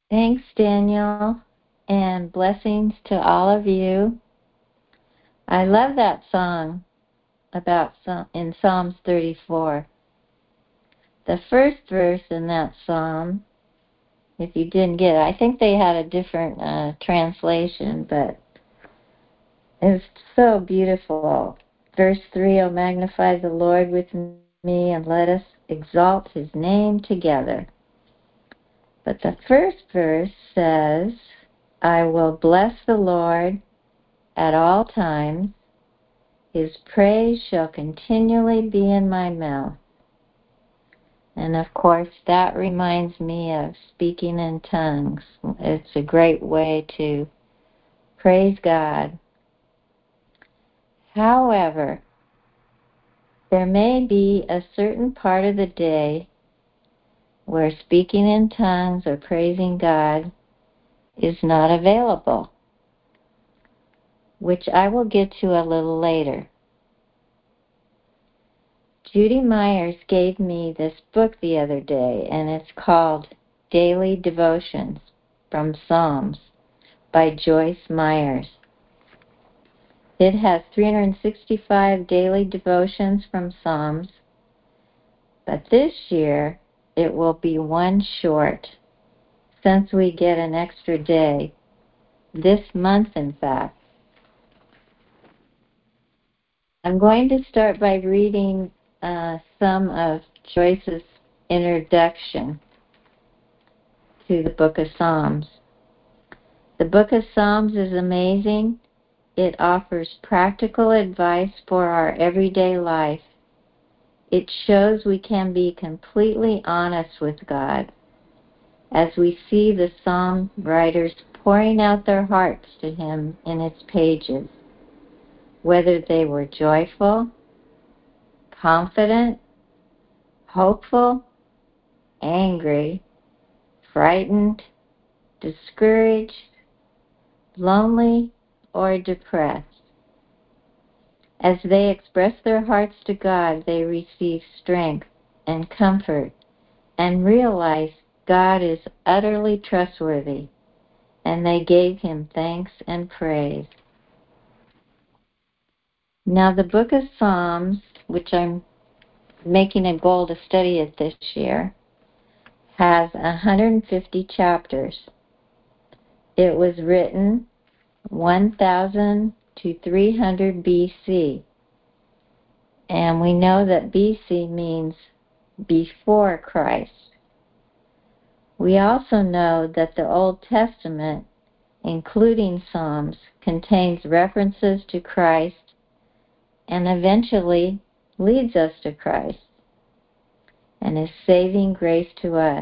Thanks, Daniel, and blessings to all of you. I love that song in Psalms 34. The first verse in that psalm, if you didn't get it, I think they had a different translation, but it's so beautiful. Verse 3, "Oh, magnify the Lord with me, and let us exalt his name together." But the first verse says, "I will bless the Lord at all times. His praise shall continually be in my mouth." And of course, that reminds me of speaking in tongues. It's a great way to praise God. However, there may be a certain part of the day where speaking in tongues or praising God is not available, which I will get to a little later. Judy Myers gave me this book the other day, and it's called Daily Devotions from Psalms by Joyce Myers. It has 365 daily devotions from Psalms, but this year it will be one short, since we get an extra day, this month in fact. I'm going to start by reading some of Joyce's introduction to the Book of Psalms. The Book of Psalms is amazing. It offers practical advice for our everyday life. It shows we can be completely honest with God as we see the psalm writers pouring out their hearts to Him in its pages, whether they were joyful, confident, hopeful, angry, frightened, discouraged, lonely, or depressed. As they express their hearts to God, they receive strength and comfort and realize God is utterly trustworthy, and they gave Him thanks and praise. Now, the book of Psalms, which I'm making a goal to study it this year, has 150 chapters. It was written 1000 to 300 BC. And we know that BC means before Christ. We also know that the Old Testament, including Psalms, contains references to Christ and eventually leads us to Christ and His saving grace to us,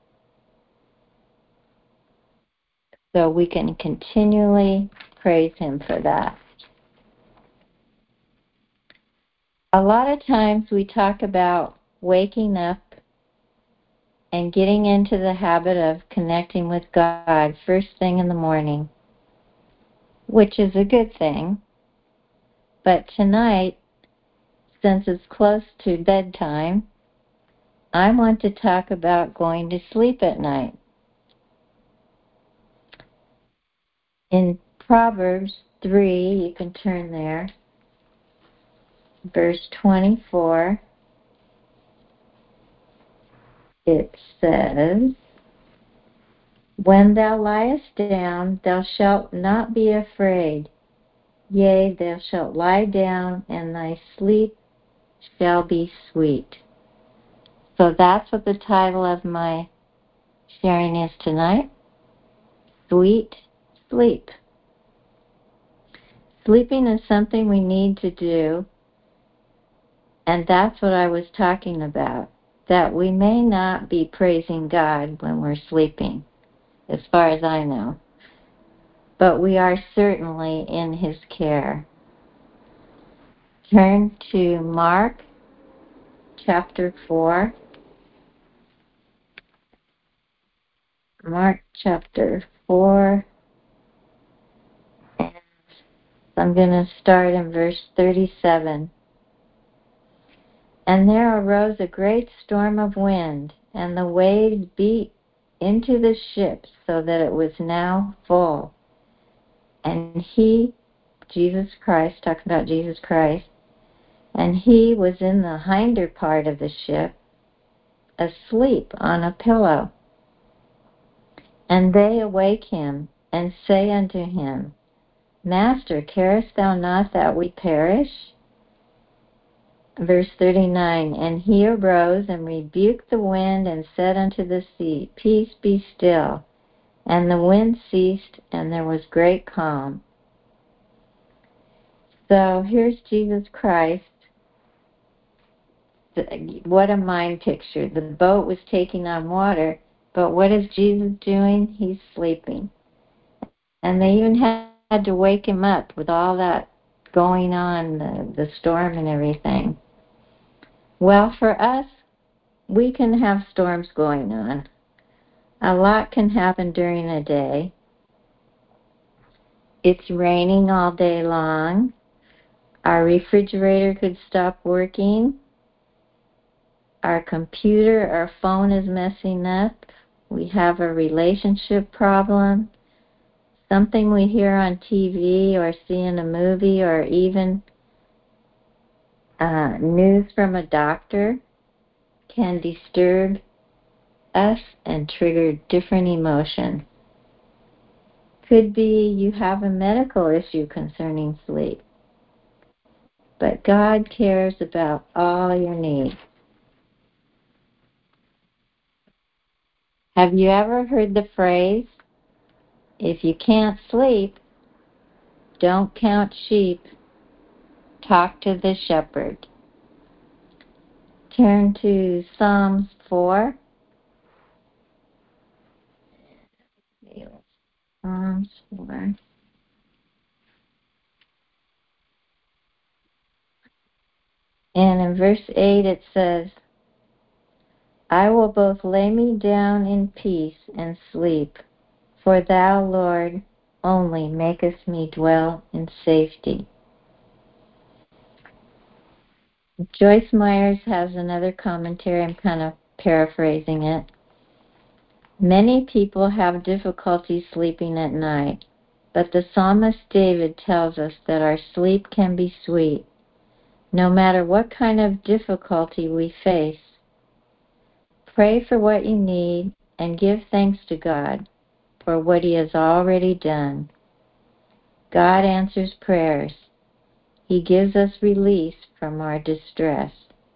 so we can continually praise Him for that. A lot of times we talk about waking up and getting into the habit of connecting with God first thing in the morning, which is a good thing. But tonight, since it's close to bedtime, I want to talk about going to sleep at night. In Proverbs 3, you can turn there, verse 24, it says, "When thou liest down, thou shalt not be afraid. Yea, thou shalt lie down, and thy sleep shall be sweet." So that's what the title of my sharing is tonight. Sweet sleep. Sleeping is something we need to do, and that's what I was talking about, that we may not be praising God when we're sleeping, as far as I know, but we are certainly in His care. Turn to Mark chapter 4. Mark chapter 4. And I'm going to start in verse 37. "And there arose a great storm of wind, and the waves beat into the ship so that it was now full. And he, Jesus Christ, talking about Jesus Christ, and he was in the hinder part of the ship, asleep on a pillow. And they awake him, and say unto him, Master, carest thou not that we perish? Verse 39, and he arose and rebuked the wind and said unto the sea, Peace, be still. And the wind ceased, and there was great calm. So here's Jesus Christ. What a mind picture. The boat was taking on water, but what is Jesus doing? He's sleeping. And they even had to wake him up with all that going on, the storm and everything. Well, for us, we can have storms going on. A lot can happen during a day. It's raining all day long. Our refrigerator could stop working. Our computer, our phone is messing up. We have a relationship problem. Something we hear on TV or see in a movie, or even news from a doctor can disturb us and trigger different emotions. Could be you have a medical issue concerning sleep. But God cares about all your needs. Have you ever heard the phrase, if you can't sleep, don't count sheep, talk to the shepherd? Turn to Psalms 4. Psalms 4. And in verse 8 it says, I will both lay me down in peace and sleep, for thou, Lord, only makest me dwell in safety. Joyce Myers has another commentary. I'm kind of paraphrasing it. Many people have difficulty sleeping at night, but the psalmist David tells us that our sleep can be sweet, no matter what kind of difficulty we face. Pray for what you need and give thanks to God for what He has already done. God answers prayers. He gives us release from our distress.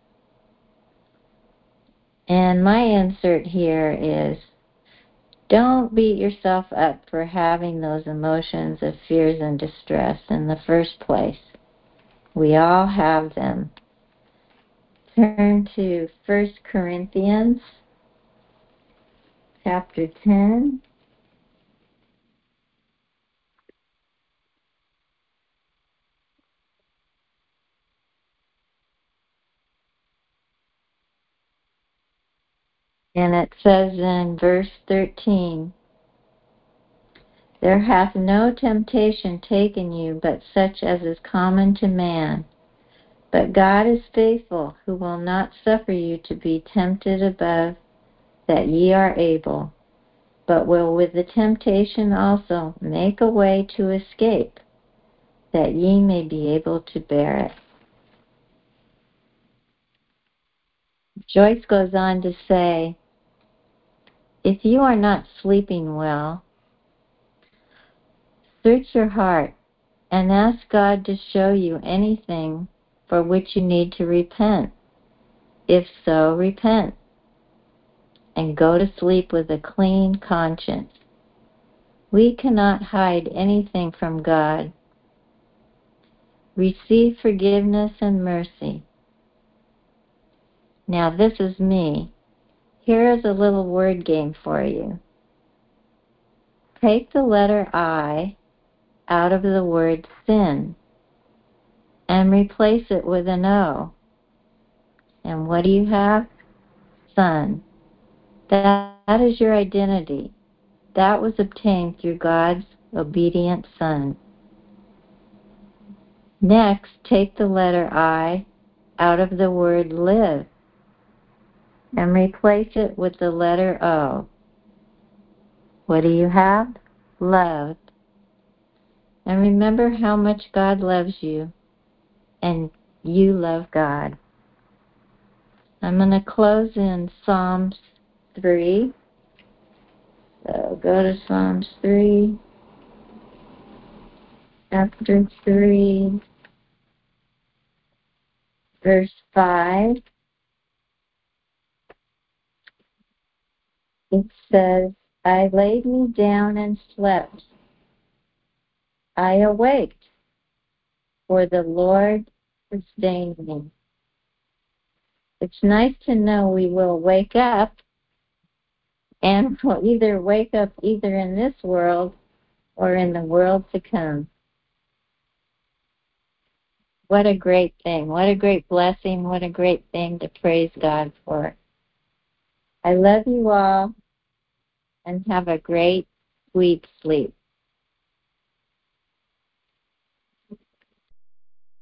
And my insert here is, don't beat yourself up for having those emotions of fears and distress in the first place. We all have them. Turn to 1 Corinthians chapter 10. And it says in verse 13, there hath no temptation taken you but such as is common to man. But God is faithful, who will not suffer you to be tempted above that ye are able, but will with the temptation also make a way to escape, that ye may be able to bear it. Joyce goes on to say, if you are not sleeping well, search your heart and ask God to show you anything for which you need to repent. If so, repent and go to sleep with a clean conscience. We cannot hide anything from God. Receive forgiveness and mercy. Now this is me. Here is a little word game for you. Take the letter I out of the word sin and replace it with an O. And what do you have? Son. That is your identity. That was obtained through God's obedient Son. Next, take the letter I out of the word live and replace it with the letter O. What do you have? Love. And remember how much God loves you, and you love God. I'm going to close in Psalms 3. So go to Psalms 3, chapter 3, verse 5. It says, I laid me down and slept. I awaked, for the Lord sustained me. It's nice to know we will wake up, and we'll either wake up either in this world or in the world to come. What a great thing. What a great blessing. What a great thing to praise God for. I love you all, and have a great, sweet sleep.